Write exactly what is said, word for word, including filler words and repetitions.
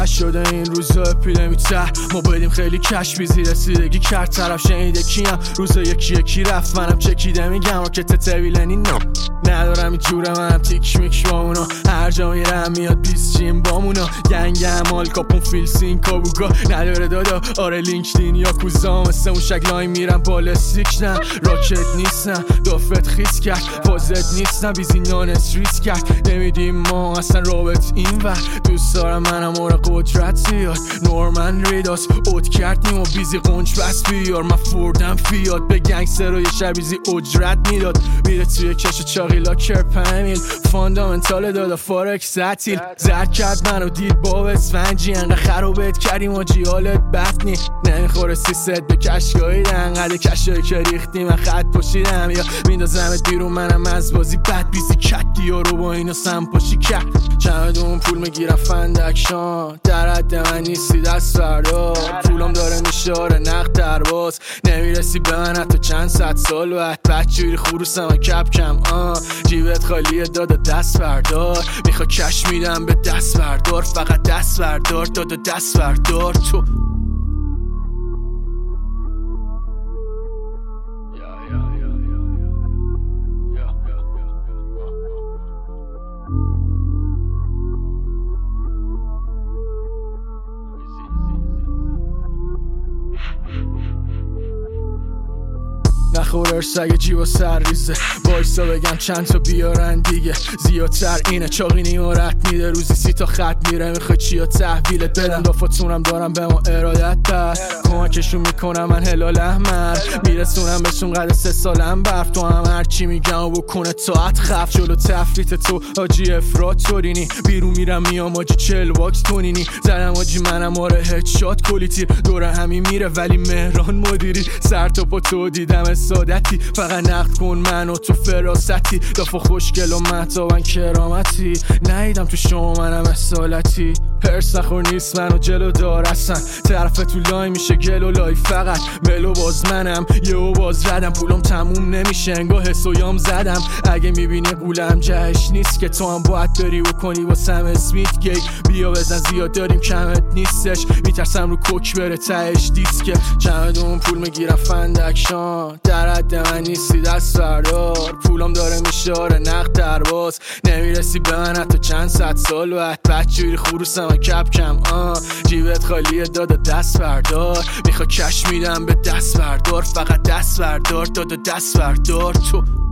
شده این روزا اپیدمی تر ما بدیم خیلی کش بیزی رسیدگی کرد طرف شنیده کیم روزا یکی یکی رفت منم چکیده میگم راکت طویلنی نو ندارم این جوره منم تیک میک با اونا هر جا میرم میاد بیس جیم بامونا گنگ امال کاپون فیلسین کابوگا نداره دادا آره لینکدین یا کوزا مثل اون شکلای میرم بالستیک نه راکت نیستن دافت خیس کرد فازت نیستن بیزی نانس ریس کرد نمیدیم ما اصلا رابط این ور دوست دارم منم آره قدرت زیاد نورمن ریداس اوت کرد نیم و بیزی قنج بس بیار من فوردم فیاد به گنگستر و یه شر بیزی اجرت میداد میره توی کش چاقی لاکر پمیل فاندامنتال دادا فارکس تعطیل زرد کرد منو دید با اسفنجی انقدر خرابت کردیم و جیالت بطنی نمیخوره سیست به کشگاهی انقدر کشگاهی که ریختی من خط پشیدم یا میندازمت بیرون منم از بازی بد بیزی کتی یا رو با اینو سم پاشی کرد چمدون پول میگیرم فندکشان در حد من نیستی دست بردار پولم داره میشاره نقد درواز نمیرسی به من حتی چند صد سال بعد بچوری خروسم و کپ کم آن جیبت خالیه دادا دست بردار میخوا کش میدم به دست بردار فقط دست بردار دادا دست بردار تو نخور ارسگ جیب سر ریزه بایستا بگم چند تا بیارن دیگه زیادتر اینه چاقی نیمارت میده روزی سی تا خط میره میخوای چیا تحویلت بدم دافتونم دارم به ما ارادت در کمکشون میکنم من هلال احمر میرسونم بهشون قد سه سالم برف تو هم هرچی میگم و بکنه تاعت خف جلو تفریت تو آجی افراد تورینی بیرون میرم میام آجی چل واکس تونینی زدم آجی منم آره هدشات کلی تیر دوره همین میره ولی مهران مدیری سر تا پا تو دیدم سادتی فقط نقد کن من و تو فراستی دافا خوشگل و محتابن کرامتی نیدم تو شما منم اصالتی هرس نخور نیست منو جلو دار اصلا طرف تو لای میشه گل و لای فقط ملو باز منم یه و باز ردم پولم تموم نمیشه انگاه حسویام زدم اگه میبینی قولم جهش نیست که تو هم باید بری و کنی با سم اسمیت گی بیا بزن زیاد داریم کمت نیستش میترسم رو کوک بره تهش دیسکه چمدون پول میگیرم فندکشان در حد من نیستی دست بردار پولم داره میشاره نقد درواز نمیرسی به من حتی چند صد سال بعد بچوری خروسم و کپ کم آن جیبت خالیه دادا دست بردار میخوا کش میدم به دست بردار فقط دست بردار دادا دست بردار تو